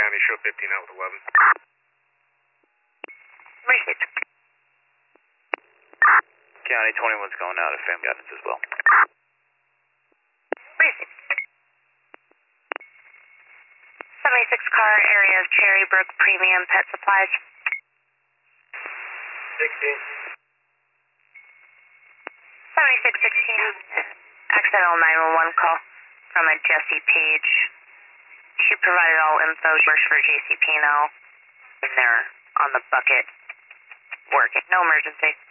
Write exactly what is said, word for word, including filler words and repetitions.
County, show fifteen out with eleven. Received. County twenty-one's going out of family guidance as well. Received. seventy-six car area of Cherry Brook Premium Pet Supplies. sixteen. seventy-six sixteen. Accidental nine one one call from a Jessie Page. She provided all info works for J C P now. And they're on the bucket working. No emergency.